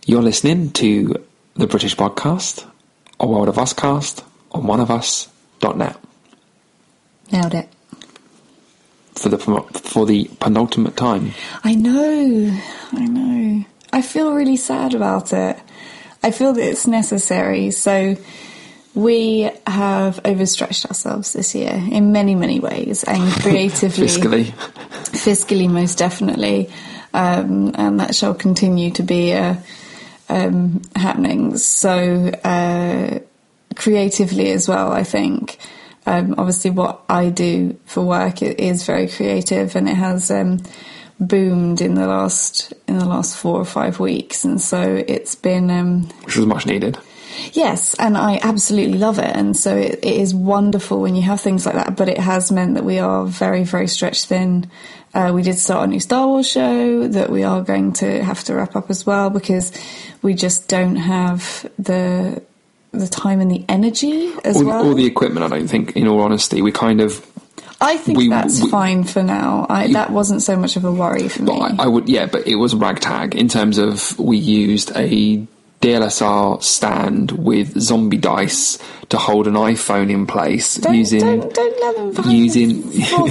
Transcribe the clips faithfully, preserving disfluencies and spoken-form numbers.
You're listening to the British podcast, A World of Us cast on one of us dot net. Nailed it. For the for the penultimate time. I know, I know. I feel really sad about it. I feel that it's necessary. So we have overstretched ourselves this year in many, many ways, and creatively, fiscally, fiscally, most definitely, um, and that shall continue to be a. Um, happening. So uh, creatively as well, I think. Um, obviously, what I do for work it is very creative, and it has um, boomed in the last in the last four or five weeks, and so it's been um, which was much needed. Yes, and I absolutely love it, and so it, it is wonderful when you have things like that. But it has meant that we are very, very stretched thin. Uh, we did start a new Star Wars show that we are going to have to wrap up as well, because we just don't have the the time and the energy as all, well. All the equipment, I don't think, in all honesty. We kind of... I think we, that's we, fine for now. I, you, that wasn't so much of a worry for me. I, I would, yeah, but it was ragtag in terms of we used a D L S R stand with zombie dice to hold an iPhone in place. Don't, using don't, don't let them find using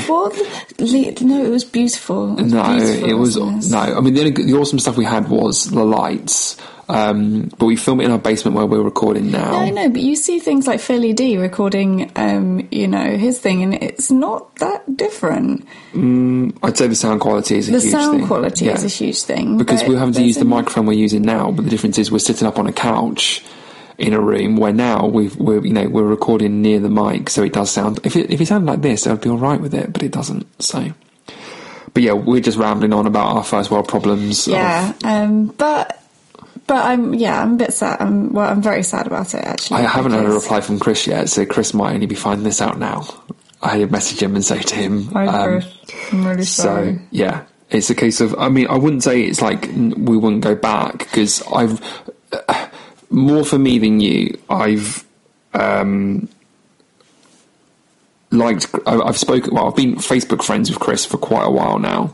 the No, it was beautiful. It was no, beautiful, it was no. I mean, the, only, the awesome stuff we had was the lights. Um, but we film it in our basement where we're recording now. Yeah, I know, but you see things like Philly D recording, um, you know, his thing, and it's not that different. Mm, I'd say the sound quality is a the huge thing. The sound quality yeah. is a huge thing. Because we're having to use the a... microphone we're using now, but the difference is we're sitting up on a couch in a room where now we've, we're, you know, we're recording near the mic, so it does sound... If it, if it sounded like this, I'd be all right with it, but it doesn't, so... But yeah, we're just rambling on about our first world problems. Yeah, of, um, but... But I'm, yeah, I'm a bit sad. I'm, well, I'm very sad about it, actually. I haven't had a reply from Chris yet, so Chris might only be finding this out now. I had to message him and say to him. Hi, um, Chris. I'm really sorry. So, yeah, it's a case of, I mean, I wouldn't say it's like we wouldn't go back, because I've, uh, more for me than you, I've, um, liked, I've spoken, well, I've been Facebook friends with Chris for quite a while now.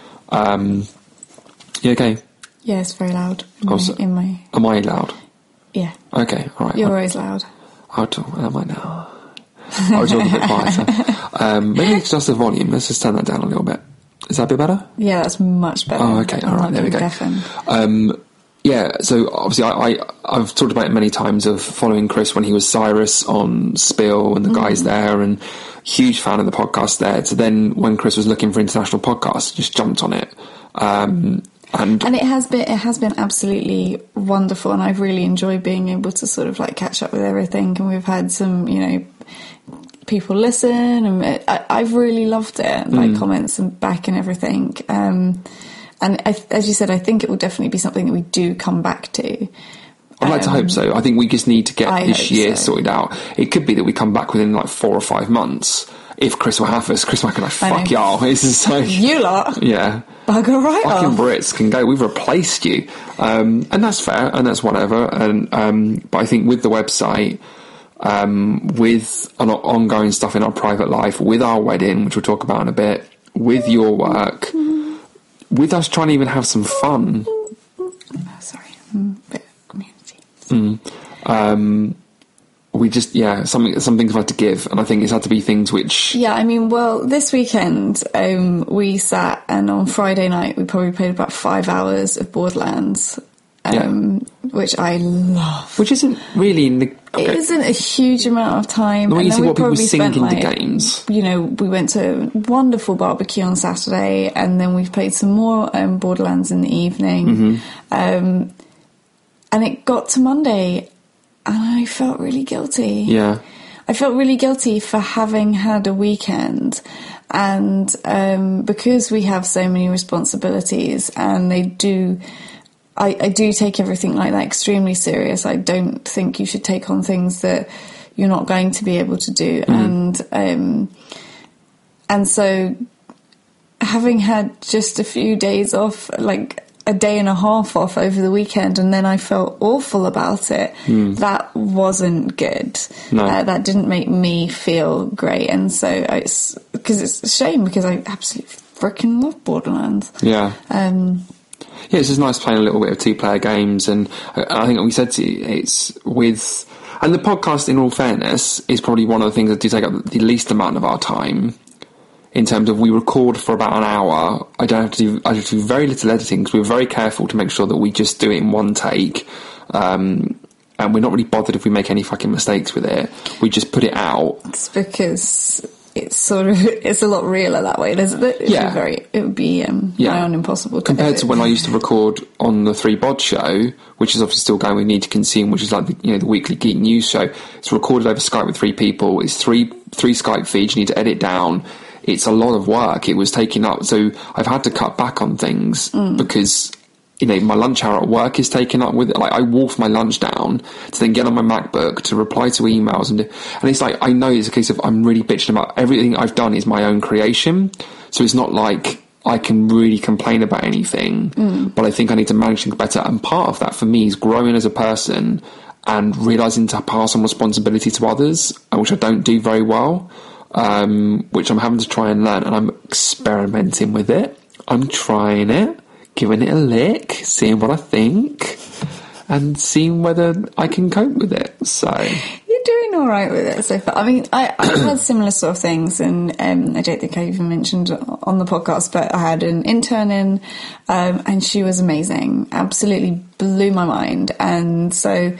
Um, you okay? Yeah, it's very loud in, my, in my... Am I loud? Yeah. Okay, all right. You're always loud. I'll talk. Am I now? I'll talk a bit quieter. Um, maybe it's just the volume. Let's just turn that down a little bit. Is that a bit better? Yeah, that's much better. Oh, okay. All right, there we go. Um, yeah, so obviously I, I, I've talked about it many times of following Chris when he was Cyrus on Spill and the guys mm. there, and huge fan of the podcast there. So then when Chris was looking for international podcasts, just jumped on it. Um, And, and it has been it has been absolutely wonderful, and I've really enjoyed being able to sort of like catch up with everything, and we've had some, you know, people listen, and it, I, I've really loved it, like mm. comments and back and everything. Um, and I, as you said, I think it will definitely be something that we do come back to. I'd like um, to hope so. I think we just need to get I this year so. sorted out. It could be that we come back within like four or five months. If Chris will have us, Chris might be like, fuck y'all. This is like... You lot. Yeah. Bugger right Fucking off. Brits can go. We've replaced you. Um, and that's fair, and that's whatever. And um, But I think with the website, um, with an ongoing stuff in our private life, with our wedding, which we'll talk about in a bit, with your work, with us trying to even have some fun... Oh, sorry. Mm, bit of community. Mm, um... We just, yeah, something, some things have had to give, and I think it's had to be things which... Yeah, I mean, well, this weekend um, we sat, and on Friday night we probably played about five hours of Borderlands, um, yeah. which I love. Which isn't really... In the, okay. It isn't a huge amount of time. The way you see what people sink into like, games. You know, we went to a wonderful barbecue on Saturday, and then we've played some more um, Borderlands in the evening. Mm-hmm. Um, and it got to Monday... And I felt really guilty. Yeah. I felt really guilty for having had a weekend. And um, because we have so many responsibilities, and they do... I, I do take everything like that extremely serious. I don't think you should take on things that you're not going to be able to do. Mm. And um, and so having had just a few days off, like... a day and a half off over the weekend, and then I felt awful about it. Mm. That wasn't good. No. Uh, that didn't make me feel great, and so it's because it's a shame, because I absolutely freaking love Borderlands. Yeah. Um, Yeah, it's just nice playing a little bit of two-player games, and I think we said to you, it's with... And the podcast, in all fairness, is probably one of the things that do take up the least amount of our time, in terms of we record for about an hour. I don't have to do... I have to do very little editing, because we're very careful to make sure that we just do it in one take, um, and we're not really bothered if we make any fucking mistakes with it. We just put it out. It's because... It's sort of, it's a lot realer that way, isn't it? It yeah. would be very, it would be um, yeah. nigh on impossible to compared edit. to when I used to record on the Three Bod show, which is obviously still going with Need to Consume, which is like the, you know, the weekly geek news show. It's recorded over Skype with three people. It's three three Skype feeds. You need to edit down. It's a lot of work. It was taking up, so I've had to cut back on things mm. because, you know, my lunch hour at work is taken up with it. Like, I wolf my lunch down to then get on my MacBook to reply to emails. And, and it's like, I know it's a case of I'm really bitching about everything I've done is my own creation. So it's not like I can really complain about anything, mm. but I think I need to manage things better. And part of that for me is growing as a person and realising to pass on responsibility to others, which I don't do very well, um, which I'm having to try and learn. And I'm experimenting with it. I'm trying it. Giving it a lick, seeing what I think, and seeing whether I can cope with it. So you're doing all right with it so far. I mean, I, I've had similar sort of things, and um, I don't think I even mentioned on the podcast, but I had an intern in, um, and she was amazing. Absolutely blew my mind, and so.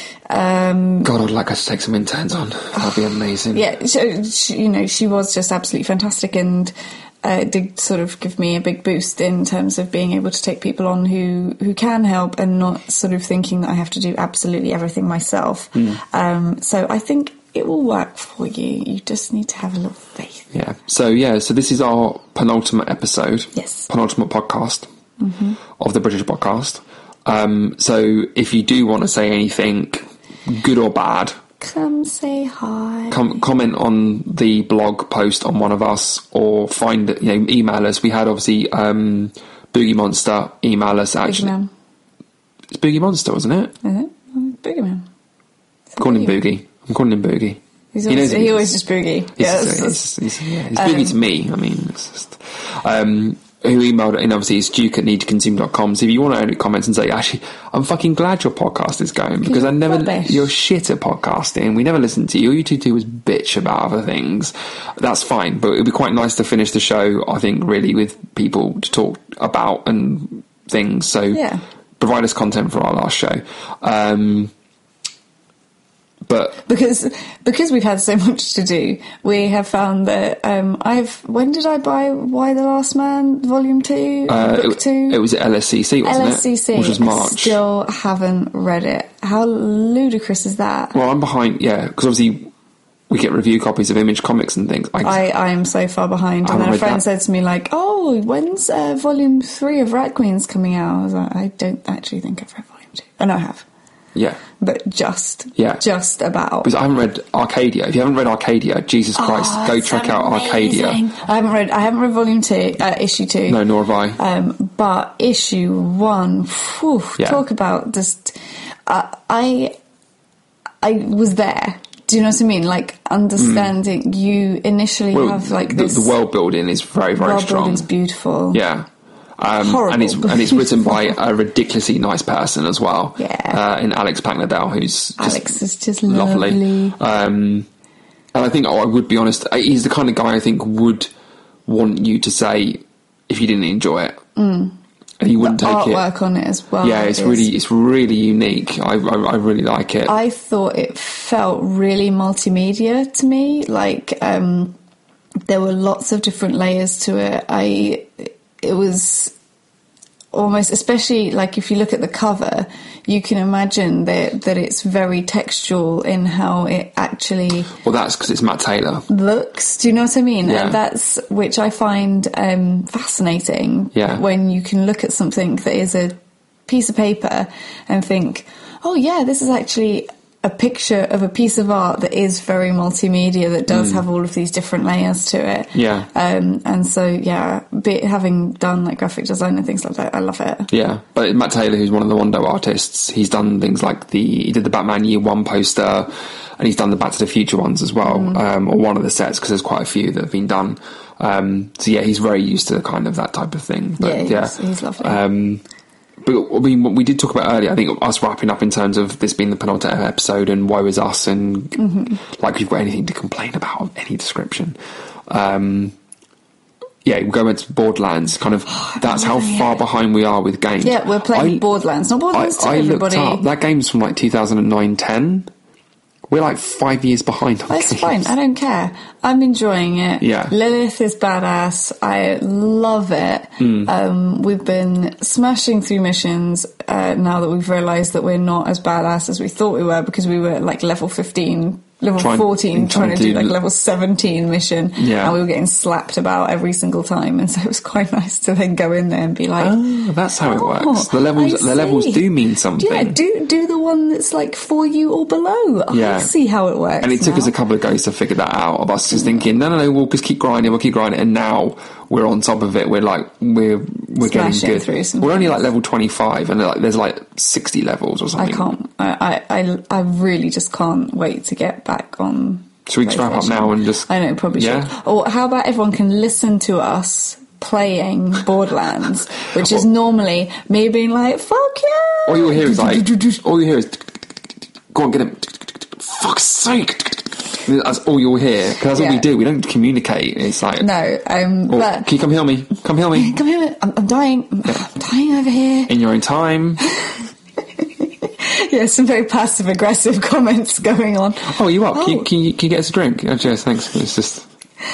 Um, God, I'd like her to take some interns on. That'd be amazing. Yeah, so she, you know, she was just absolutely fantastic, and. Uh, it did sort of give me a big boost in terms of being able to take people on who, who can help and not sort of thinking that I have to do absolutely everything myself. Mm. Um, so I think it will work for you. You just need to have a little faith. Yeah. So, yeah, so this is our penultimate episode. Yes. Penultimate podcast mm-hmm. of the British Podcast. Um, so if you do want to say anything, good or bad... Come say hi. Com- comment on the blog post on one of us, or find, you know, email us. We had obviously um, Boogie Monster email us. Actually, Boogie Man. It's Boogie Monster, wasn't it? Is it? Oh, Boogie Man. I'm calling him Boogie. I'm calling him Boogie. He's always, he, he always just Boogie. He's, yeah, it's, it's, it's, yeah, it's um, Boogie to me. I mean, it's just. Um, who emailed it, and obviously it's duke at need to consume dot com. So if you want to edit comments and say, actually, I'm fucking glad your podcast is going, because I never, rubbish. You're shit at podcasting. We never listened to you. All you two do was bitch about other things. That's fine, but it'd be quite nice to finish the show, I think, really with people to talk about and things. So yeah. Provide us content for our last show. Um, But because because we've had so much to do, we have found that um, I've when did I buy Why the Last Man Volume Two, uh, Book it, Two? It was at L S C C, wasn't L S C C, it? Which was March. I still haven't read it. How ludicrous is that? Well, I'm behind. Yeah, because obviously we get review copies of Image Comics and things. I, I, I am so far behind. And then a friend that. said to me, like, "Oh, when's uh, Volume Three of Rat Queens coming out?" I was like, "I don't actually think I've read Volume Two. Oh no, I have." Yeah. But just, yeah. just about. Because I haven't read Arcadia. If you haven't read Arcadia, Jesus Christ, oh, go check out Arcadia. I haven't read, I haven't read volume two, uh, issue two. No, nor have I. Um, but issue one, whew, yeah. talk about just, uh, I, I was there. Do you know what I mean? Like, understanding mm. you initially well, have like the, this. The world building is very, very world strong. World building's beautiful. Yeah. Um, Horrible. and it's and it's written by a ridiculously nice person as well. Yeah. Uh, in Alex Packnadell, who's just Alex is just lovely. lovely. Um, and I think oh, I would be honest, he's the kind of guy I think would want you to say if you didn't enjoy it, mm. and he wouldn't the take artwork it. on it as well. Yeah, it's really it's really unique. I, I I really like it. I thought it felt really multimedia to me. Like um, there were lots of different layers to it. I. It was almost, especially like if you look at the cover, you can imagine that that it's very textual in how it actually. Well, that's because it's Matt Taylor. Looks. Do you know what I mean? Yeah. And that's which I find um, fascinating. Yeah. When you can look at something that is a piece of paper and think, oh yeah, this is actually a picture of a piece of art that is very multimedia, that does mm. have all of these different layers to it. Yeah. Um, and so, yeah, be, having done like graphic design and things like that, I love it. Yeah. But Matt Taylor, who's one of the Wondo artists, he's done things like the, he did the Batman Year One poster, and he's done the Back to the Future ones as well, mm. um, or one of the sets, because there's quite a few that have been done. Um, so yeah, he's very used to kind of that type of thing. But, yeah, he's, yeah. he's lovely. Um, but I mean, what we did talk about earlier, I think us wrapping up in terms of this being the penultimate episode and woe is us, and mm-hmm. like we've got anything to complain about of any description. Um, yeah, we go into Borderlands. Kind of, that's how yeah. far behind we are with games. Yeah, we're playing I, Borderlands, not Borderlands I, two, I everybody. looked up, that game's from like two thousand nine ten. We're like five years behind on That's games. fine. I don't care. I'm enjoying it. Yeah. Lilith is badass. I love it. Mm. Um, we've been smashing through missions uh, now that we've realised that we're not as badass as we thought we were, because we were like level fifteen, level trying, fourteen, trying, trying to do like level seventeen mission. Yeah. And we were getting slapped about every single time. And so it was quite nice to then go in there and be like, oh, that's how oh, it works. The levels, the levels do mean something. Yeah, do do the one that's like for you or below. Yeah. I see how it works. And it took now. us a couple of goes to figure that out, of us just thinking, no, no, no, we'll just keep grinding, we'll keep grinding. And now we're on top of it. We're like, we're we're Smashing getting through good. some We're things. only like level twenty-five, and like, there's like sixty levels or something. I can't. I, I, I really just can't wait to get back on. So we can wrap up now and just... I know, probably yeah. should. Or how about everyone can listen to us playing Borderlands, which is normally me being like, fuck yeah! All you hear is like... all you hear is... Go on, get him. Fuck's sake! That's all you'll hear. Because that's yeah. what we do. We don't communicate. It's like... No, um, oh, but... Can you come heal me? Come heal me. Come heal me. I'm, I'm dying. I'm, yeah. I'm dying over here. In your own time. Yeah, some very passive-aggressive comments going on. Oh, are you up? Oh. Can, you, can, you, can you get us a drink? Oh, cheers, thanks. It's just...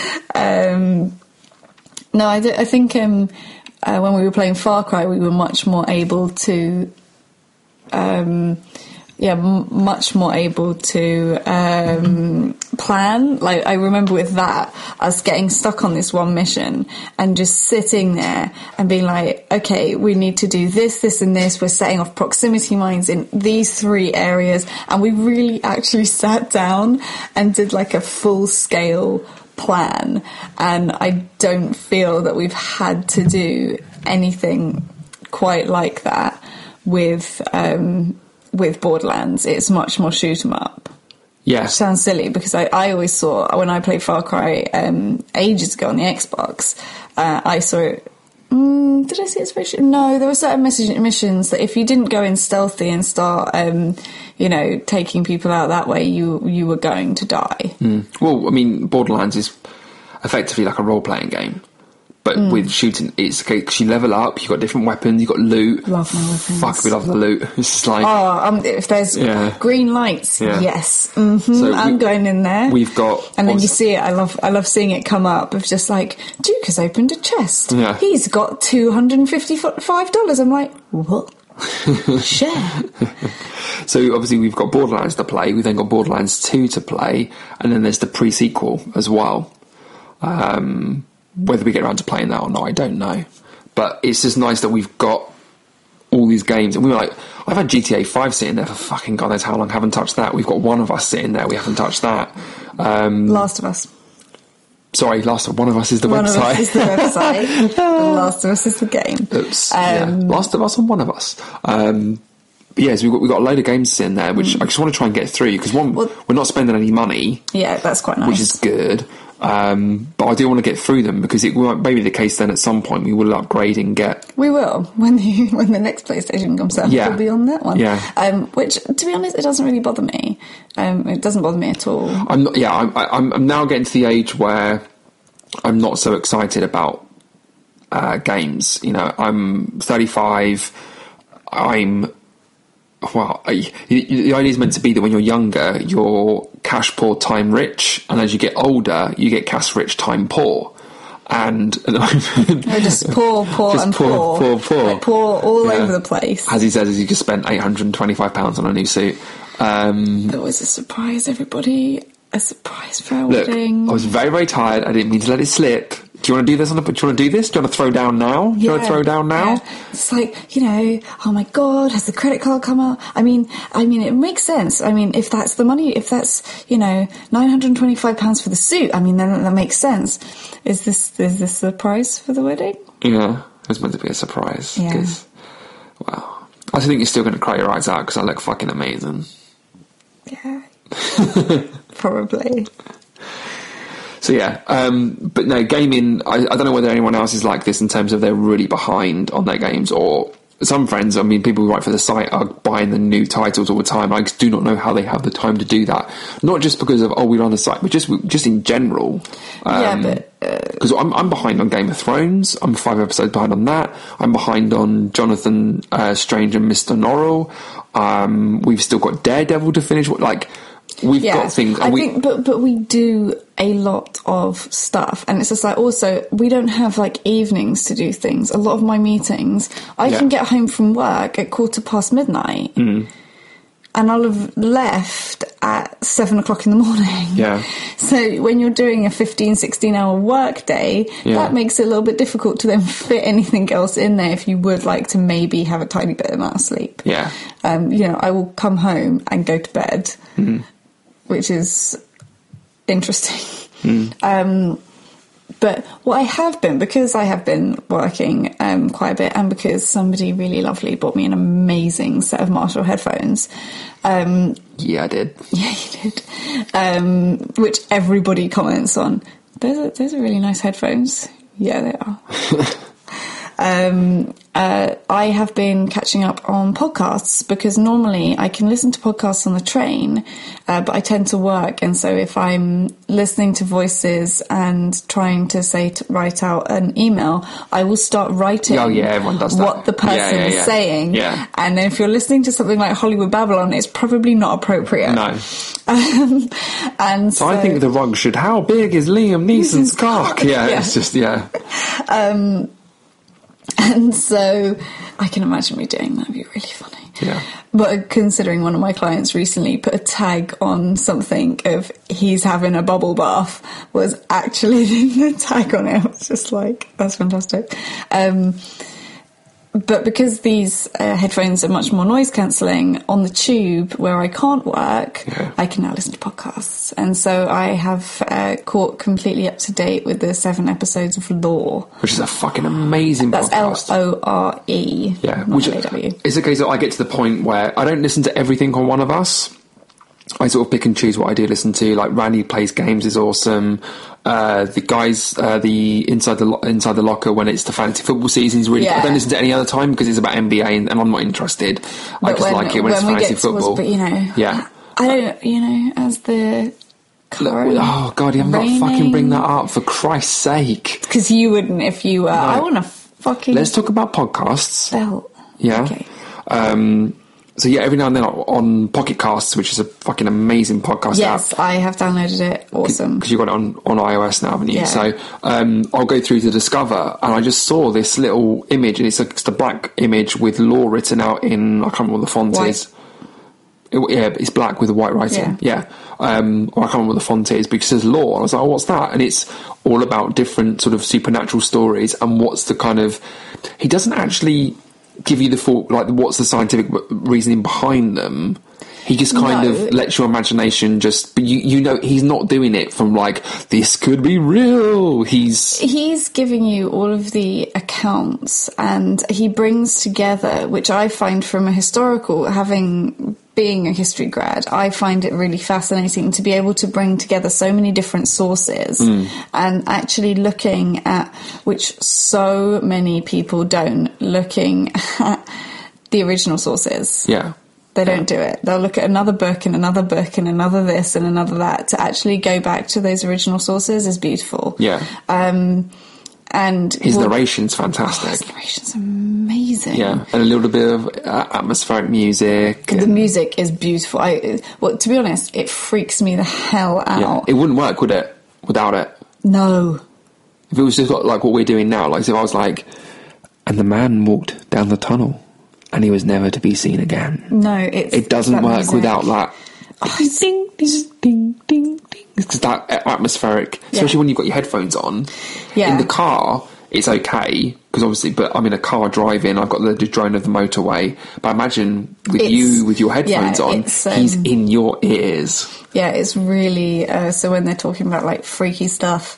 Um, no, I, th- I think um, uh, when we were playing Far Cry, we were much more able to... Um, yeah, m- much more able to um, plan. Like, I remember with that, us getting stuck on this one mission and just sitting there and being like, okay, we need to do this, this and this. We're setting off proximity mines in these three areas. And we really actually sat down and did like a full-scale plan. And I don't feel that we've had to do anything quite like that with... Um, with Borderlands. It's much more shoot 'em up. Yeah. Which sounds silly, because I, I always saw, when I played Far Cry um, ages ago on the Xbox, uh, I saw it. Mm, did I see it's very sh- No, there were certain message- missions that if you didn't go in stealthy and start, um, you know, taking people out that way, you you were going to die. Mm. Well, I mean, Borderlands is effectively like a role-playing game. But mm. with shooting, it's okay, because you level up, you've got different weapons, you've got loot. Love my weapons. Fuck, we love the loot. It's just like... Oh, um, if there's yeah. green lights, yeah. yes. Mm-hmm, so I'm we, going in there. We've got... And then you see it, I love I love seeing it come up of just like, Duke has opened a chest. Yeah. He's got two hundred fifty-five dollars. I'm like, what? Share. So obviously we've got Borderlands to play, we've then got Borderlands two to play, and then there's the pre-sequel as well. Um... Whether we get around to playing that or not, I don't know. But it's just nice that we've got all these games. And we were like, I've had G T A five sitting there for fucking God knows how long, haven't touched that. We've got One of Us sitting there, we haven't touched that. Um, Last of Us. Sorry, Last of One of Us is the One website. One of Us is the website. The Last of Us is the game. Oops. Um, yeah. Last of Us and One of Us. Um, but yeah, so we've got, we've got a load of games sitting there, which mm. I just want to try and get through, because one, well, we're not spending any money. Yeah, that's quite nice. Which is good. Um, but I do want to get through them, because it may be the case then at some point we will upgrade and get... We will. When the, when the next PlayStation comes out, yeah. we'll be on that one. Yeah. Um, which, to be honest, it doesn't really bother me. Um, it doesn't bother me at all. I'm not, yeah, I'm, I'm, I'm now getting to the age where I'm not so excited about uh, games. You know, I'm thirty-five, I'm... Well, I, the idea is meant to be that when you're younger, you're cash poor, time rich, and as you get older, you get cash rich, time poor. And at the moment, we're just poor, poor, just and poor, poor, poor, poor, like poor all yeah. over the place. As he says, he just spent eight hundred and twenty-five pounds on a new suit. Um, there was a surprise, everybody. A surprise for our look, wedding. I was very, very tired. I didn't mean to let it slip. Do you want to do this on the, do you want to do this? Do you want to throw down now? Do you yeah, want to throw down now? Yeah. It's like, you know, oh my God, has the credit card come out? I mean, I mean, it makes sense. I mean, if that's the money, if that's, you know, nine hundred and twenty-five pounds for the suit, I mean, then that makes sense. Is this, is this a prize for the wedding? Yeah, it's meant to be a surprise. Yeah. Cause, well, I think you're still going to cry your eyes out because I look fucking amazing. Yeah. Probably. So yeah, um, but no, gaming, I, I don't know whether anyone else is like this in terms of they're really behind on their games, or some friends, I mean, people who write for the site are buying the new titles all the time. I do not know how they have the time to do that. Not just because of, oh, we run a site, but just just in general. Um, yeah, but because uh, I'm I'm behind on Game of Thrones. I'm five episodes behind on that. I'm behind on Jonathan uh, Strange and Mister Norrell. Um, we've still got Daredevil to finish. Like, we've yeah, got things. I we, think, but but we do a lot of stuff, and it's just like, also we don't have like evenings to do things. A lot of my meetings, I yeah. can get home from work at quarter past midnight, mm. and I'll have left at seven o'clock in the morning. Yeah. So when you're doing a fifteen, sixteen hour work day, yeah. that makes it a little bit difficult to then fit anything else in there if you would like to maybe have a tiny bit of amount of sleep. Yeah. Um, you know, I will come home and go to bed, mm. which is interesting. Mm. Um, but what I have been, because I have been working um, quite a bit, and because somebody really lovely bought me an amazing set of Marshall headphones. Um, yeah, I did. Yeah, you did. Um, which everybody comments on. Those are, those are really nice headphones. Yeah, they are. Um, uh, I have been catching up on podcasts, because normally I can listen to podcasts on the train, uh, but I tend to work, and so if I'm listening to voices and trying to say to write out an email, I will start writing oh, yeah, everyone does that. what the person yeah, yeah, is yeah. saying, yeah. and then if you're listening to something like Hollywood Babylon, it's probably not appropriate. No. Um, and so, so I think the rug should, how big is Liam Neeson's cock? Yeah, yeah, it's just, yeah. Um, And so I can imagine me doing that. Would be really funny. Yeah. But considering one of my clients recently put a tag on something of he's having a bubble bath, was actually the tag on it. I was just like, that's fantastic. Um, but because these uh, headphones are much more noise cancelling, on the tube where I can't work, yeah. I can now listen to podcasts. And so I have uh, caught completely up to date with the seven episodes of Lore. Which is a fucking amazing That's podcast. That's L O R E. Yeah. Which A W. It's a case that I get to the point where I don't listen to everything on One of Us. I sort of pick and choose what I do listen to. Like, Randy Plays Games is awesome. Uh, the guys, uh, the Inside the Lo- Inside the Locker, when it's the fantasy football season, is really. Yeah. I don't listen to any other time because it's about N B A and, and I'm not interested. But I just when, like it when, when it's fantasy football. Towards, but you know, yeah. I don't. You know, as the current oh god, you have not fucking bring that up for Christ's sake. Because you wouldn't if you. Uh, no. I want to fucking. Let's talk about podcasts. Belt. Yeah. Okay. Um. So yeah, every now and then on Pocket Casts, which is a fucking amazing podcast yes, app. Yes, I have downloaded it. Awesome. Because you've got it on, on iOS now, haven't you? Yeah. So um, I'll go through to Discover, and I just saw this little image, and it's a, it's a black image with Lore written out in, I can't remember what the font white. is. It, yeah, it's black with the white writing. Yeah. yeah. Um, or I can't remember what the font is, because it says Lore. I was like, oh, what's that? And it's all about different sort of supernatural stories, and what's the kind of... He doesn't actually... give you the full, like, what's the scientific reasoning behind them. He just kind no. of lets your imagination just, but you, you know, he's not doing it from like, this could be real. He's, he's giving you all of the accounts, and he brings together, which I find from a historical, having being a history grad, I find it really fascinating to be able to bring together so many different sources mm. and actually looking at, which so many people don't, looking at the original sources. Yeah. They don't do it. They'll look at another book and another book and another this and another that. To actually go back to those original sources is beautiful. Yeah. Um, and his well, narration's fantastic. Oh, his narration's amazing. Yeah, and a little bit of uh, atmospheric music. The music is beautiful. I well, to be honest, it freaks me the hell out. Yeah. It wouldn't work, would it? Without it. No. If it was just like what we're doing now, like if I was like, and the man walked down the tunnel, and he was never to be seen again. No, it's it doesn't work music. without that. Oh, ding, ding, ding, ding, ding. It's that atmospheric, especially yeah. when you've got your headphones on. Yeah. In the car, it's okay because obviously, but I'm in a car driving. I've got the, the drone of the motorway. But imagine with it's, you with your headphones yeah, on, um, he's in your ears. Yeah, it's really. Uh, so when they're talking about like freaky stuff.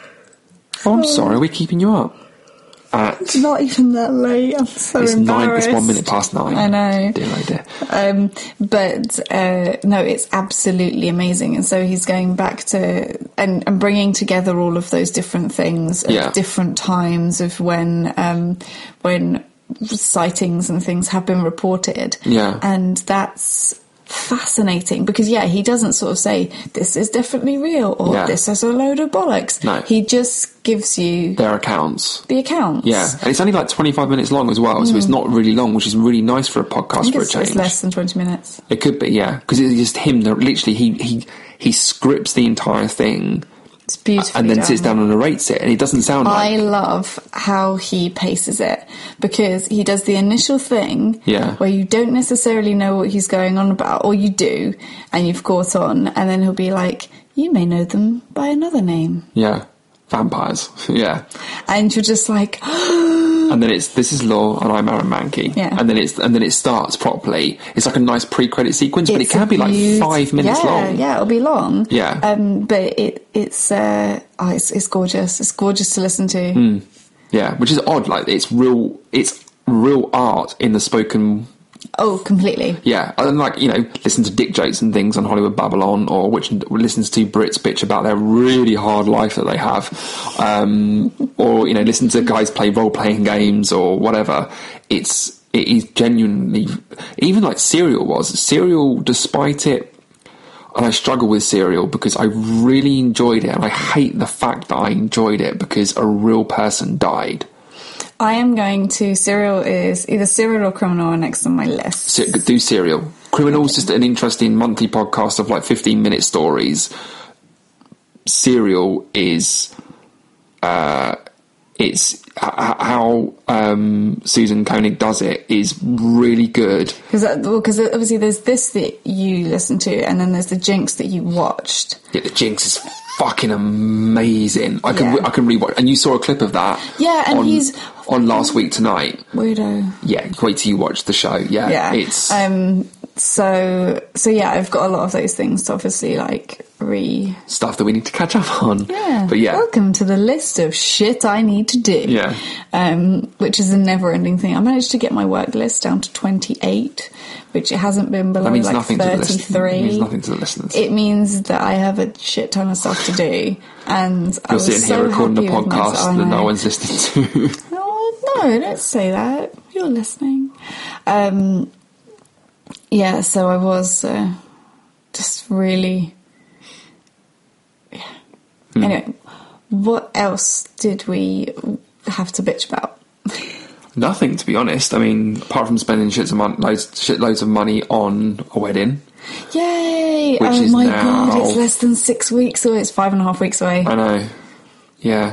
Oh, I'm sorry, we're keeping you up. At, it's not even that late. I'm so it's embarrassed. Nine, it's one minute past nine. I know. Dear, oh dear. Um, but uh, no, it's absolutely amazing. And so he's going back to and, and bringing together all of those different things at yeah. different times of when um, when sightings and things have been reported. Yeah. And that's fascinating because, yeah, he doesn't sort of say, this is definitely real or Yeah. this is a load of bollocks. No. He just gives you Their accounts. the accounts. Yeah. And it's only like twenty-five minutes long as well, so it's not really long, which is really nice for a I podcast think for a it's, it's change. less than twenty minutes. It could be, yeah. Because it's just him, that literally, he, he, he scripts the entire thing It's beautiful. and then sits down and narrates it, and it doesn't sound I like... love how he paces it because he does the initial thing Yeah. where you don't necessarily know what he's going on about, or you do, and you've caught on, and then he'll be like, you may know them by another name. Yeah. Vampires. Yeah. And you're just like... And then it's, this is Law and I'm Aaron Mankey. Yeah. And then it's, and then it starts properly. It's like a nice pre-credit sequence, but it It's can be like beaut- five minutes yeah, long. Yeah, it'll be long. Yeah. Um, but it it's uh, oh, it's it's gorgeous. It's gorgeous to listen to. Yeah. Which is odd. Like, it's real, it's real art in the spoken... Oh, completely. Yeah, and like, you know, listen to dick jokes and things on Hollywood Babylon, or which listens to Brits bitch about their really hard life that they have, um, or, you know, listen to guys play role-playing games or whatever. It's, it is genuinely, even like Serial was. Serial, despite it, and I struggle with Serial because I really enjoyed it, and I hate the fact that I enjoyed it because a real person died. I am going to... Serial is... Either Serial or Criminal are next on my list. Se- do Serial. Criminal's just an interesting monthly podcast of like fifteen minute stories. Serial is... Uh, it's... H- how um, Susan Koenig does it is really good. Because well, cause obviously there's this that you listen to, and then there's the Jinx that you watched. Yeah, the Jinx is fucking amazing. I can Yeah. I can rewatch, and you saw a clip of that. Yeah, and on, he's on Last Week Tonight. Weirdo. Yeah, wait till you watch the show. Yeah, Yeah. it's Um. So so yeah, I've got a lot of those things to obviously like re. stuff that we need to catch up on. Yeah. but yeah, Welcome to the list of shit I need to do. Yeah. Um. Which is a never-ending thing. I managed to get my work list down to twenty-eight, which it hasn't been below that means like nothing to the listeners. thirty-three. It means nothing to the listeners. It means that I have a shit ton of stuff to do, and I You're was sitting so here recording a happy with myself. podcast I that no know. one's listening to. Oh, no, don't say that. You're listening. Um, yeah, so I was uh, just really... Yeah. Hmm. Anyway, what else did we have to bitch about? Nothing, to be honest. I mean, apart from spending shits of mon- loads, shitloads of money on a wedding. Yay! Which oh is my now- god, it's less than six weeks away. It's five and a half weeks away. I know. Yeah.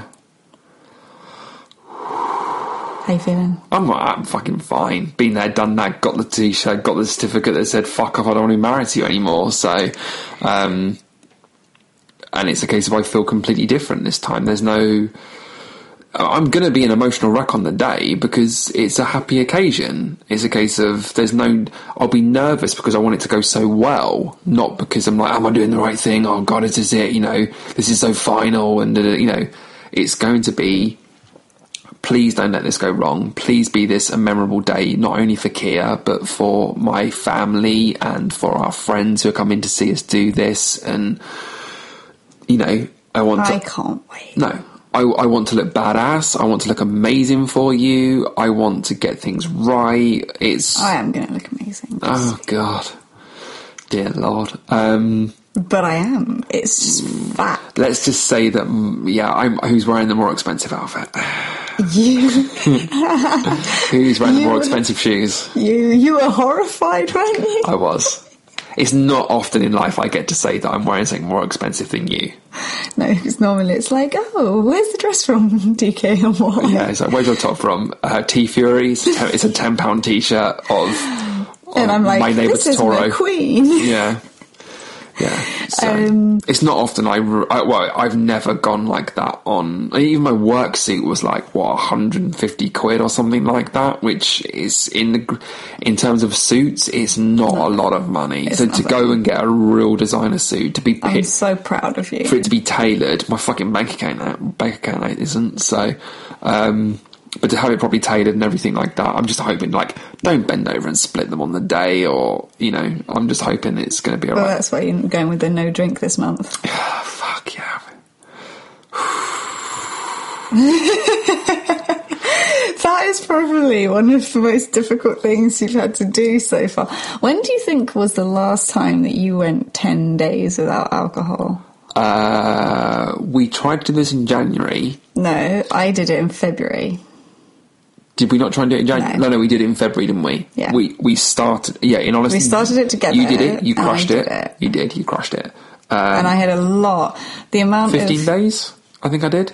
How you feeling? I'm, I'm fucking fine. Been there, done that, got the t-shirt, got the certificate that said, fuck off, I don't want to be married to you anymore. So, um, and it's a case of I feel completely different this time. There's no... I'm going to be an emotional wreck on the day because it's a happy occasion. It's a case of there's no... I'll be nervous because I want it to go so well, not because I'm like, am I doing the right thing? Oh, God, is this it? You know, this is so final. And, you know, it's going to be... Please don't let this go wrong. Please be this a memorable day, not only for Kia, but for my family and for our friends who are coming to see us do this. And, you know, I want I to... can't wait. No. I, I want to look badass. I want to look amazing for you. I want to get things right. It's... I am going to look amazing. Oh, God. Dear Lord. Um... But I am. It's just fat. Let's just say that, mm, yeah, I'm who's wearing the more expensive outfit? You, Who's wearing the more You- expensive shoes? you, you were horrified, weren't you? I was. It's not often in life I get to say that I'm wearing something more expensive than you. No, because normally it's like, oh, where's the dress from, D K and what? Yeah, it's like, where's your top from? Uh, T Fury. It's a ten- it's a ten pound t-shirt of, of And I'm like, my neighbour this is Totoro. McQueen. Yeah. Yeah. So Um, it's not often I, re- I well I've never gone like that on even my work suit was like what one hundred fifty quid or something like that, which is in the gr- in terms of suits it's not a lot of money. It's So to not go that. and get a real designer suit to be I'm hit, so proud of you. for it to be tailored, my fucking bank account that bank account isn't. So um but to have it properly tailored and everything like that, I'm just hoping, like, don't bend over and split them on the day, or, you know, I'm just hoping it's going to be Well, alright. that's why you're going with the no drink this month. Fuck yeah. That is probably one of the most difficult things you've had to do so far. When do you think was the last time that you went ten days without alcohol? Uh, we tried to do this in January. No, I did it in February. Did we not try and do it in January? No, no, no we did it in February, didn't we? Yeah. We we started, yeah, in honesty. We started it together. You did it, you crushed it. it. You did, you crushed it. Um, and I had a lot. The amount fifteen of... fifteen days, I think I did.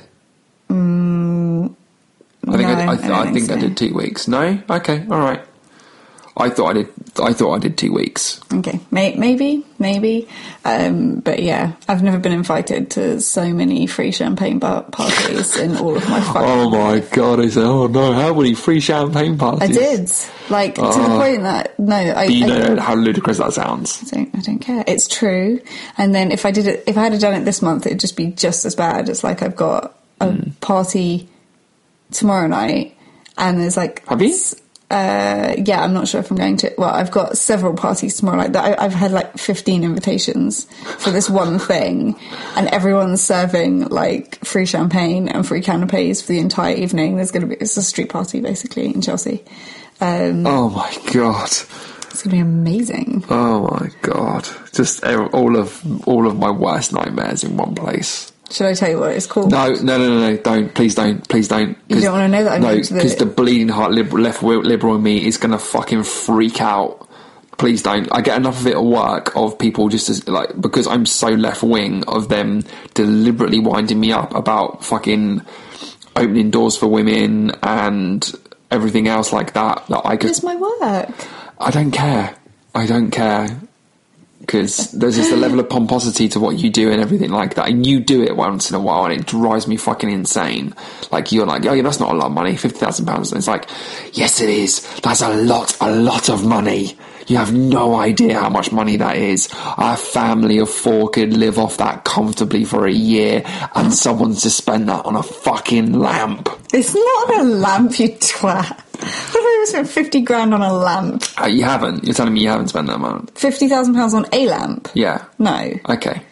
Mm, I think no, I, I, th- I, I think so. I did two weeks. No? Okay, all right. I thought I did. I thought I did two weeks. Okay, May- maybe, maybe, um, but yeah, I've never been invited to so many free champagne bar- parties in all of my fucking Oh my life. god! I said, "Oh no, how many free champagne parties?" I did, like to Oh. the point that no, I, Do you I, know how ludicrous that sounds? I don't, I don't care. It's true. And then if I did it, if I had done it this month, it'd just be just as bad. It's like I've got a Mm. party tomorrow night, and there's like, Have you? Uh, yeah, I'm not sure if I'm going to. Well, I've got several parties tomorrow. Like that, I, I've had like fifteen invitations for this one thing, and everyone's serving like free champagne and free canapes for the entire evening. There's going to be it's a street party basically in Chelsea. Um, Oh my god! it's going to be amazing. Oh my god! Just ev- all of all of my worst nightmares in one place. Should I tell you what it's called? No, no, no, no, no! Don't, please, don't, please, don't. You don't want to know that I'm no, going to the- because the bleeding heart liberal, left liberal in me is going to fucking freak out. Please don't. I get enough of it at work of people just as like because I'm so left wing of them deliberately winding me up about fucking opening doors for women and everything else like that. That I could. It's my work. I don't care. I don't care. Because there's just a level of pomposity to what you do and everything like that. And you do it once in a while and it drives me fucking insane. Like, you're like, oh yeah, that's not a lot of money, fifty thousand pounds. And it's like, yes it is. That's a lot, a lot of money. You have no idea how much money that is. Our family of four could live off that comfortably for a year and someone's to spend that on a fucking lamp. It's not a lamp, you twat. What if I spent fifty grand on a lamp? Uh, you haven't. You're telling me you haven't spent that amount? Fifty thousand pounds on a lamp? Yeah. No. Okay.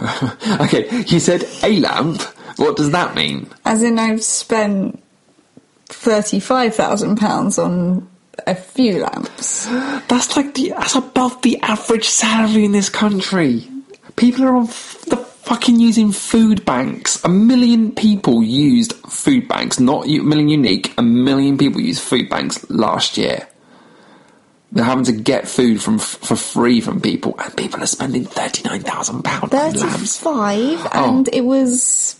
Okay, you said a lamp. What does that mean? As in, I've spent thirty-five thousand pounds on a few lamps. That's like the that's above the average salary in this country. People are on f- the fucking using food banks. A million people used food banks, not a million unique. A million people used food banks last year. They're having to get food from for free from people, and people are spending thirty nine thousand pounds on lamps. thirty-five, and it was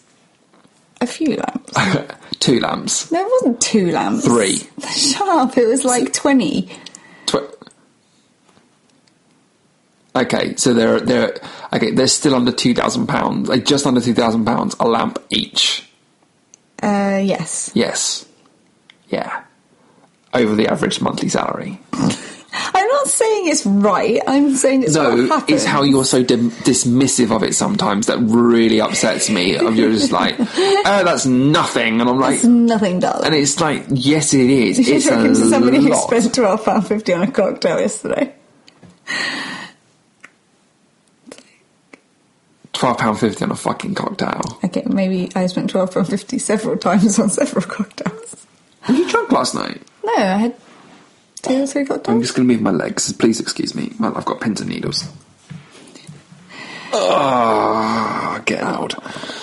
a few lamps. Two lamps. No, it wasn't two lamps. Three. Shut up! It was like twenty. Tw- okay, so they're they're okay. They're still under two thousand pounds. Like just under two thousand pounds a lamp each. Uh, yes. Yes. Yeah. Over the average monthly salary. I'm not saying it's right. I'm saying it's what No, happens. it's how you're so dim- dismissive of it sometimes that really upsets me. Of you're just like, oh, that's nothing, and I'm like, It's nothing, darling. and it's like, yes, it is. You're It's a talking to somebody who lot. spent twelve pounds fifty on a cocktail yesterday. Twelve pound fifty on a fucking cocktail. Okay, maybe I spent twelve pounds fifty several times on several cocktails. Were you drunk last night? No, I had two or three I'm cocktails. just going to move my legs. Please excuse me. Well, I've got pins and needles. Oh, get out.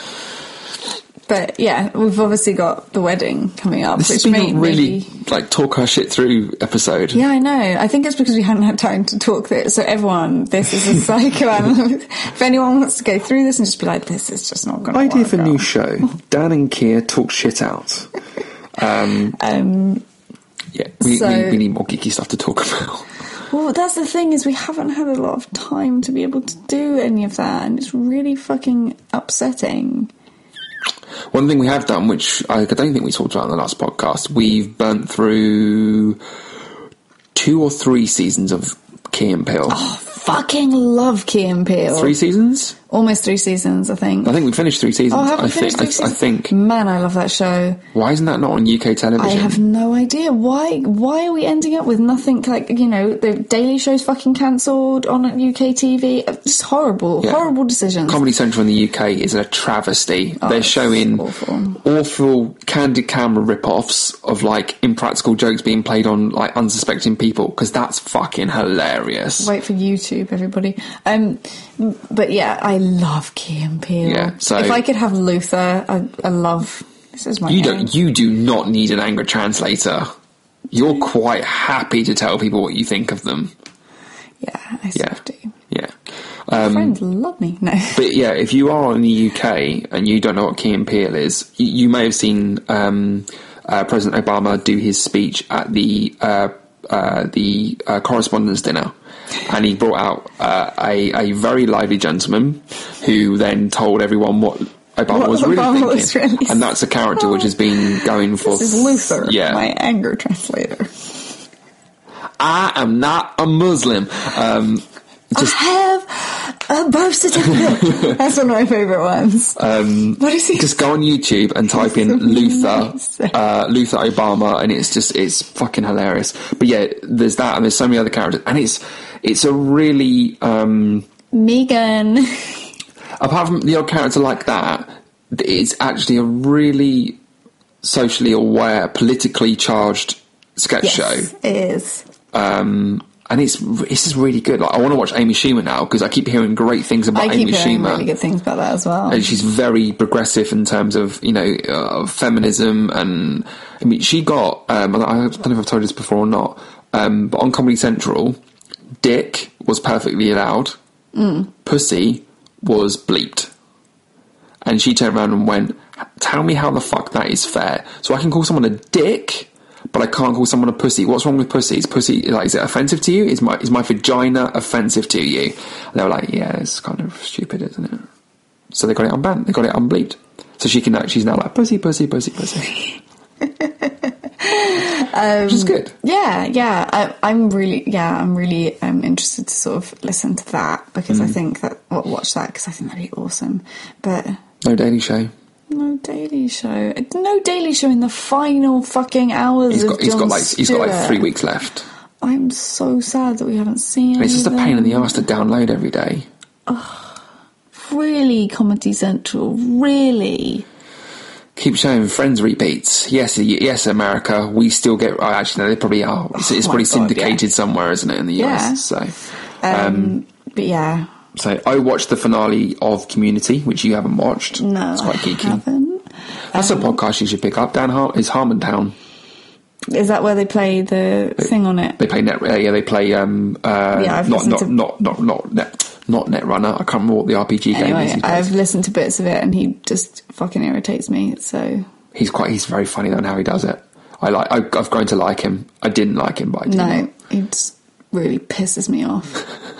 But yeah, we've obviously got the wedding coming up. This has which been may, a really, maybe... like, talk our shit through episode. Yeah, I know. I think it's because we hadn't had time to talk this. So everyone, this is a psychoanalysis. If anyone wants to go through this and just be like, this is just not going to work Idea for out. new show. Dan and Keir talk shit out. Um, Um, yeah, we, so- we, we need more geeky stuff to talk about. well, that's the thing is we haven't had a lot of time to be able to do any of that. And it's really fucking upsetting. One thing we have done, which I don't think we talked about in the last podcast, we've burnt through two or three seasons of Key and Peele. Oh, fucking love Key and Peele. Three seasons? Almost three seasons, I think. I think we finished three seasons. Oh, have we I finished think. three I, I seasons? think. Man, I love that show. Why isn't that not on U K television? I have no idea. Why Why are we ending up with nothing like, you know, the Daily Show's fucking cancelled on U K T V? It's horrible. Yeah. Horrible decisions. Comedy Central in the U K is a travesty. Oh, They're it's showing awful. awful candid camera rip-offs of like impractical jokes being played on like unsuspecting people, because that's fucking hilarious. Wait for YouTube, everybody. Um, but yeah, I love Key and Peele. Yeah, so- if I could have Luther, I, I love. This is my. You aim. don't. You do not need an anger translator. You're quite happy to tell people what you think of them. Yeah, I sort Yeah, of do. yeah. My Um, friends love me. No. But yeah, if you are in the U K and you don't know what Key and Peele is, you, you may have seen um, uh, President Obama do his speech at the uh, uh, the uh, Correspondents' Dinner, and he brought out uh, a a very lively gentleman who then told everyone what Obama What was really Obama thinking, was really and that's a character which has been going for. This is Luther, yeah, my anger translator. I am not a Muslim. Um, just I have a birth certificate. That's one of my favourite ones. Um, what is he? Just go on YouTube and type in Luther, uh, Luther Obama, and it's just, it's fucking hilarious. But yeah, there's that, and there's so many other characters, and it's, it's a really, um, Megan. apart from the odd character like that, it's actually a really socially aware, politically charged sketch Yes, show. it is. Um, and it's it's just really good. Like, I want to watch Amy Schumer now because I keep hearing great things about I keep Amy hearing Schumer. really good things about that as well. And she's very progressive in terms of, you know, uh, feminism. And I mean, she got, um, I don't know if I've told you this before or not, um, but on Comedy Central, dick was perfectly allowed, Mm. pussy was bleeped. And she turned around and went, tell me how the fuck that is fair. So I can call someone a dick, but I can't call someone a pussy. What's wrong with pussy? Is pussy, like, is it offensive to you? Is my is my vagina offensive to you? And they were like, yeah, it's kind of stupid, isn't it? So they got it unbanned. They got it unbleeped. So she can now, she's now like, pussy, pussy, pussy, pussy. um, Which is good. Yeah, yeah. I, I'm really, yeah, I'm really um, interested to sort of listen to that because Mm. I think that, well, watch that because I think that'd be awesome. But No Daily Show. no Daily Show, no Daily Show in the final fucking hours. He's of got, he's Jon got like he's got like Stewart. three weeks left. I'm so sad that we haven't seen. And it's just a any of pain in the them. arse to download every day. Really, Comedy Central, really. Keep showing Friends repeats. Yes, yes, America. We still get. Oh, actually, no, they probably are. It's, Oh it's my probably God, syndicated yeah. somewhere, isn't it, in the U S? Yeah. So, Um, um, but yeah, so I watched the finale of Community, which you haven't watched. no, it's quite I geeky. haven't. That's a podcast you should pick up. Dan Har- is Harmontown. Is that where they play the thing on it? They play net. Uh, yeah, they play. Um, uh, Yeah, I've not listened not, to- not not not net not Netrunner. I can't remember what the R P G game Anyway, is. he I've plays. listened to bits of it and he just fucking irritates me. So He's quite. He's very funny though, and how he does it. I like. I, I've grown to like him. I didn't like him, but I did. no, he just really pisses me off.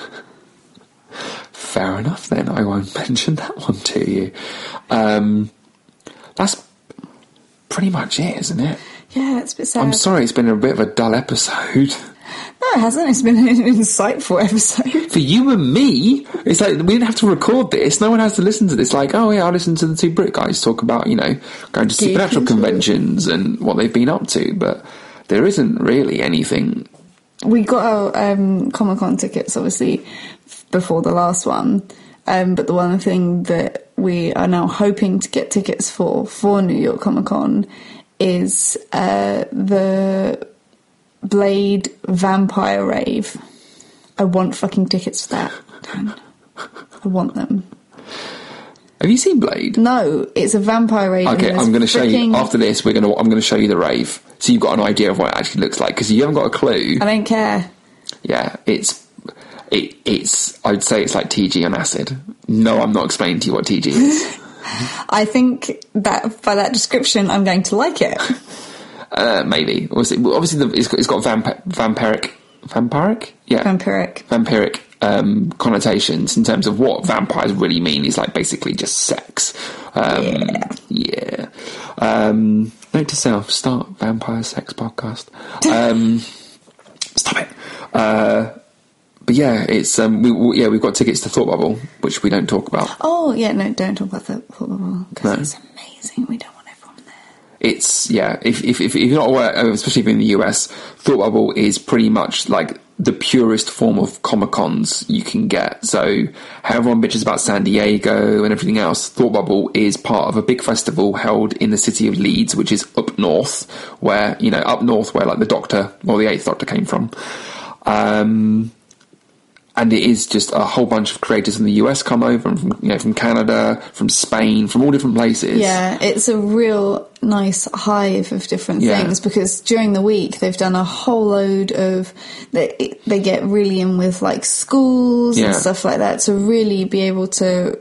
Fair enough. Then I won't mention that one to you. Um, that's pretty much it, isn't it? Yeah, it's a bit sad. I'm sorry. It's been a bit of a dull episode. No, it hasn't. It's been an insightful episode. For you and me, it's like we didn't have to record this. No one has to listen to this. Like, oh yeah, I'll listen to the two Brit guys talk about, you know, going to Geek supernatural into it. conventions and what they've been up to. But there isn't really anything. We got our um, Comic Con tickets, obviously, before the last one. Um, but the one thing that we are now hoping to get tickets for, for New York Comic Con, is uh, the Blade Vampire Rave. I want fucking tickets for that, Dan. I want them. Have you seen Blade? No, it's a vampire rave. Okay, and I'm going to there's show you freaking- after this. We're going to. I'm going to show you the rave, so you've got an idea of what it actually looks like. Because you haven't got a clue. I don't care. Yeah, it's. It, it's. I'd say it's like T G on acid. No, I'm not explaining to you what T G is. I think that by that description, I'm going to like it. uh, maybe. Obviously, obviously the, it's got, it's got vamp- vampiric. Vampiric? Yeah. Vampiric. Vampiric um, connotations in terms of what vampires really mean is like basically just sex. Um, Yeah. Yeah. Um, note to self: start vampire sex podcast. Um, stop it. Uh, but yeah, it's um, we, we, yeah, we've got tickets to Thought Bubble, which we don't talk about. Oh yeah, no, don't talk about the Thought Bubble because No. it's amazing. We don't want everyone there. It's yeah. If if if you're not aware, especially if you're in the U S, Thought Bubble is pretty much like the purest form of Comic Cons you can get. So how everyone bitches about San Diego and everything else, Thought Bubble is part of a big festival held in the city of Leeds, which is up north, where you know up north where like the Doctor or the Eighth Doctor came from. Um, and it is just a whole bunch of creators from the U S come over, and from you know from Canada, from Spain, from all different places. Yeah, it's a real nice hive of different Yeah. things because during the week they've done a whole load of they they get really in with like schools Yeah. and stuff like that to really be able to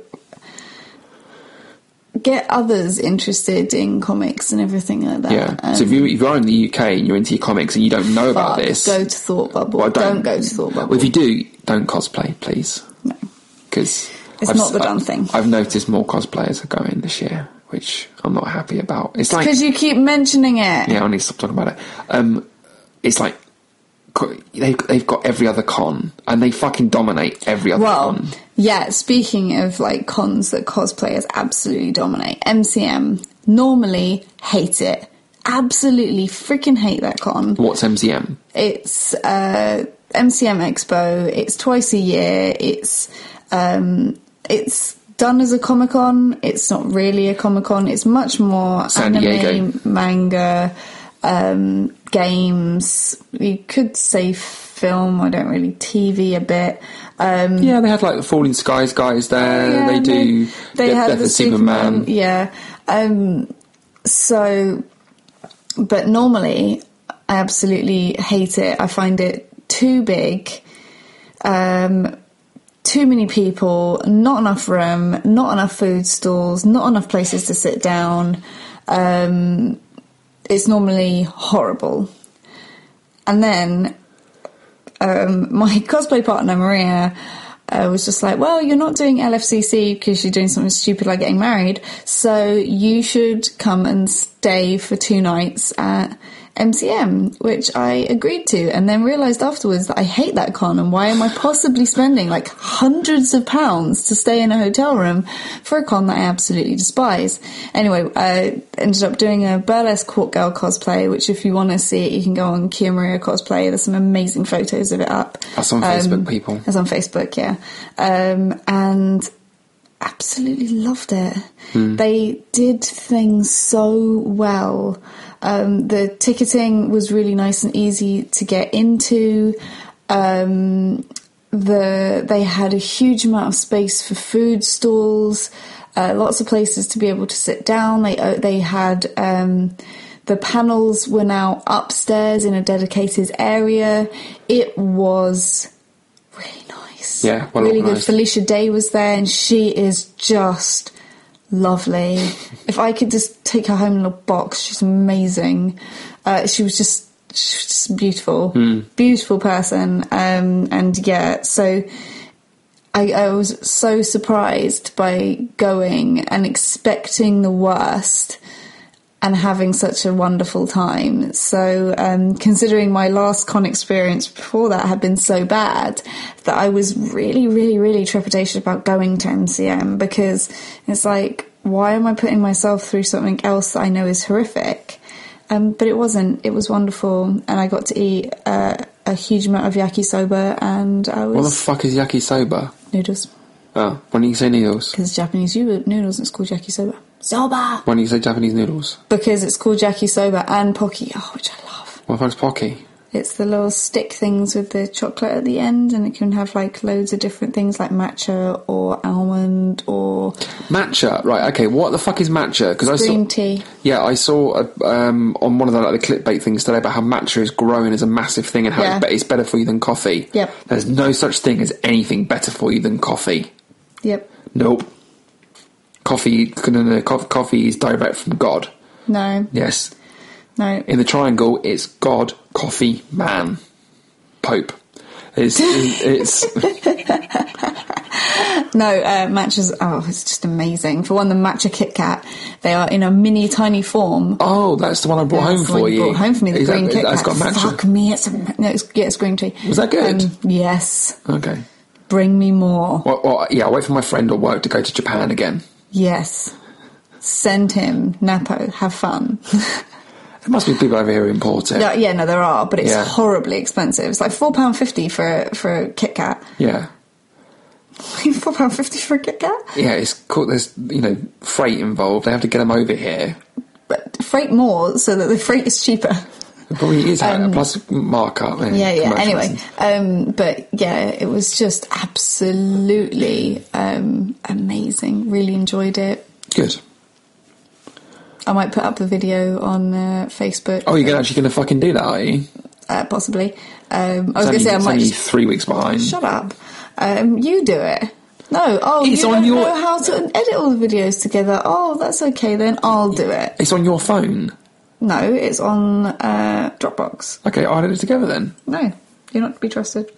get others interested in comics and everything like that. Yeah. Um, So if you if you are in the U K and you're into your comics and you don't know about but this, go to Thought Bubble. Well, don't, don't- go to Thought Bubble. well, if you do, don't cosplay, please. No. Because It's not the done thing. I've noticed more cosplayers are going this year, which I'm not happy about. It's like Because you keep mentioning it. yeah, I need to stop talking about it. Um, it's like co- they've they've got every other con, and they fucking dominate every other Well, con. yeah, speaking of like cons that cosplayers absolutely dominate, M C M normally hate it. Absolutely freaking hate that con. What's M C M? It's uh, M C M Expo. It's twice a year. It's um, it's done as a Comic Con. It's not really a Comic Con. It's much more San anime, Diego. manga, um, games. You could say film. I don't really T V a bit. Um, Yeah, they had like the Falling Skies guys there. yeah, they do. They, they Death had of the Superman. Superman. Yeah. Um, so, but normally I absolutely hate it. I find it too big. Um, too many people, not enough room, not enough food stalls, not enough places to sit down. Um, it's normally horrible. And then um, my cosplay partner, Maria, uh, was just like, well, you're not doing L F C C because you're doing something stupid like getting married, so you should come and stay for two nights at M C M, which I agreed to, and then realised afterwards that I hate that con, and why am I possibly spending like hundreds of pounds to stay in a hotel room for a con that I absolutely despise. Anyway, I ended up doing a burlesque Hawk Girl cosplay, which if you want to see it, you can go on Kia Maria Cosplay. There's some amazing photos of it up. That's on Facebook, people. It's on Facebook, yeah. Um, and absolutely loved it. Hmm. They did things so well. Um, the ticketing was really nice and easy to get into. Um, the they had a huge amount of space for food stalls, uh, lots of places to be able to sit down. They uh, they had um, the panels were now upstairs in a dedicated area. It was really nice. Yeah, well really good. organised. Felicia Day was there, and she is just lovely. If I could just take her home in a box, she's amazing. Uh, she was just, she was just beautiful, Hmm. beautiful person. Um, and yeah, so I, I was so surprised by going and expecting the worst and having such a wonderful time. So, um, considering my last con experience before that had been so bad, that I was really, really, really trepidatious about going to M C M, because it's like, why am I putting myself through something else that I know is horrific? Um, but it wasn't. It was wonderful, and I got to eat uh, a huge amount of yakisoba, and I was What the fuck is yakisoba? noodles, Oh, why don't you say noodles? because it's Japanese noodles. It's called yakisoba. Soba. Why don't you say Japanese noodles? Because it's called yakisoba and pocky, oh, which I love. What the fuck's Pocky? It's the little stick things with the chocolate at the end, and it can have like loads of different things like matcha or almond or Matcha, right? Okay, what the fuck is matcha? Because I saw, green tea. yeah, I saw a, um, on one of the like the clickbait things today about how matcha is growing as a massive thing and how Yeah. it's, be- it's better for you than coffee. Yep. There's no such thing as anything better for you than coffee. Yep. Nope. Coffee, no, no, co- coffee is direct from God. No. Yes. No. In the triangle, it's God, coffee, man, Pope. It's, it's No, uh, matchas, oh, it's just amazing. For one, the matcha Kit Kat, they are in a mini tiny form. Oh, that's the one I brought That's home the for one you. brought home for me, the Is green that, Kit Kat. It's got matcha. Fuck me, it's, a, no, it's, yeah, it's green tea. Was that good? Um, yes. Okay. Bring me more. Well, well, yeah, I'll wait for my friend at work to go to Japan again. Yes. Send him. Napo. Have fun. There must be people over here who import it. Yeah, yeah, no, there are, but it's Yeah. horribly expensive. It's like four pounds fifty for, for a Kit Kat. Yeah. four pounds fifty for a Kit Kat? Yeah, it's cool. There's, you know, freight involved. They have to get them over here. But freight more so that the freight is cheaper. It probably is, Um, plus markup. and Yeah, yeah. commercials Anyway, and- um, but yeah, it was just absolutely um, amazing. Really enjoyed it. Good. I might put up the video on uh, Facebook. Oh, you're actually going to fucking do that, are you? Uh, possibly. Um, I It's was going only, to say I it's might. only Just, three weeks behind. shut up. Um, you do it. No. Oh, It's you on don't your- know how to edit all the videos together. Oh, that's okay then. I'll do it. It's on your phone. No, it's on uh, Dropbox. Okay, I'll edit it together then. No, you're not to be trusted.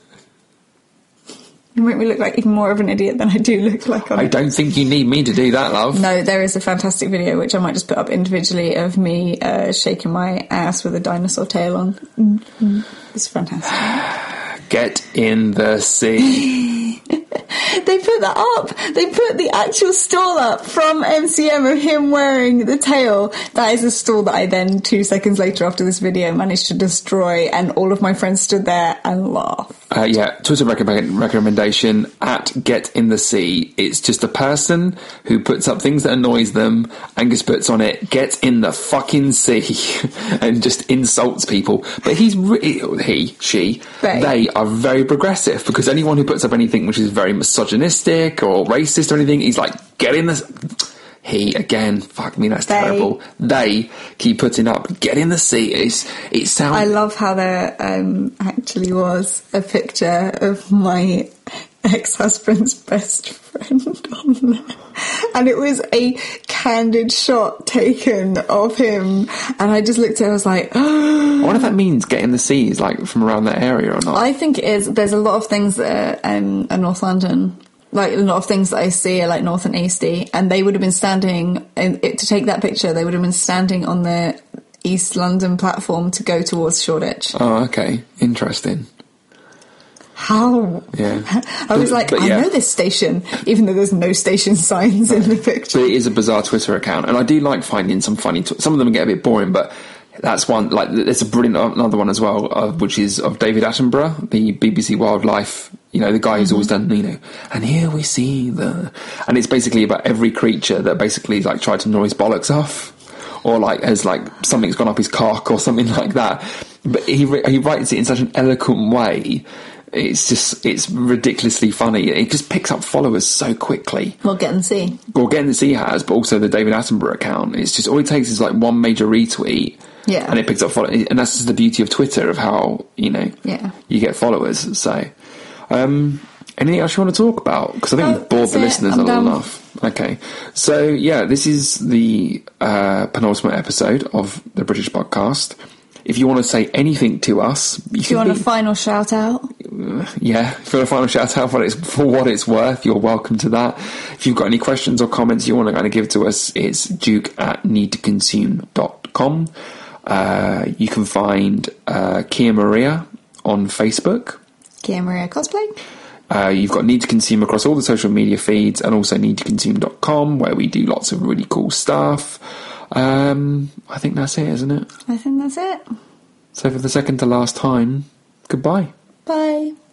You make me look like even more of an idiot than I do look like on I it. don't think you need me to do that, love. No, there is a fantastic video which I might just put up individually of me uh, shaking my ass with a dinosaur tail on. Mm-hmm. It's fantastic. Get in the sea. They put that up. They put the actual stall up from M C M of him wearing the tail. That is a stall that I then, two seconds later after this video, managed to destroy, and all of my friends stood there and laughed. Uh, yeah, Twitter recommend- recommendation at Get in the Sea. It's just a person who puts up things that annoys them and just puts on it, get in the fucking sea, and just insults people. But he's, re- he, she, They. they are very progressive, because anyone who puts up anything which is very misogynistic or racist or anything, he's like, get in the... He, again, fuck me, that's They. terrible. They keep putting up, get in the sea. It's, it sounds... I love how there um, actually was a picture of my ex-husband's best friend on there. And it was a candid shot taken of him. And I just looked at it, I was like, I wonder if that means get in the sea is like from around that area or not. I think it is. There's a lot of things that are, um, are North London. Like, a lot of things that I see are like North and Easty. And they would have been standing, in, it, to take that picture, they would have been standing on the East London platform to go towards Shoreditch. Oh, okay. Interesting. How? Yeah. I was like, But I yeah. know this station, even though there's no station signs in the picture. But it is a bizarre Twitter account, and I do like finding some funny. Tw- some of them get a bit boring, but that's one. Like, there's a brilliant another one as well, uh, which is of David Attenborough, the B B C Wildlife. You know, the guy who's always done, you know, and here we see the, and it's basically about every creature that basically like tried to gnaw his bollocks off, or like has like something's gone up his cock or something like that. But he he writes it in such an eloquent way. It's just, it's ridiculously funny. It just picks up followers so quickly. Well, get and see. Well, Get in the Sea has, but also the David Attenborough account. It's just, all it takes is like one major retweet. Yeah. And it picks up followers. And that's just the beauty of Twitter, of how, you know, Yeah. you get followers. So, um, anything else you want to talk about? Because I think No, we've bored that's the it. listeners I'm a little done. enough. Okay. So, yeah, this is the uh, penultimate episode of the British podcast. If you want to say anything to us, you Do you can want be- a final shout out? yeah, if you want a final shout out for, it's, for what it's worth, you're welcome to that. If you've got any questions or comments you want to kind of give to us, it's duke at need to consume dot com. Uh, you can find uh, Kia Maria on Facebook. Kia Maria Cosplay. Uh, you've got Need to Consume across all the social media feeds, and also need to consume dot com, where we do lots of really cool stuff. Um, I think that's it, isn't it? I think that's it. So for the second to last time, goodbye. Bye.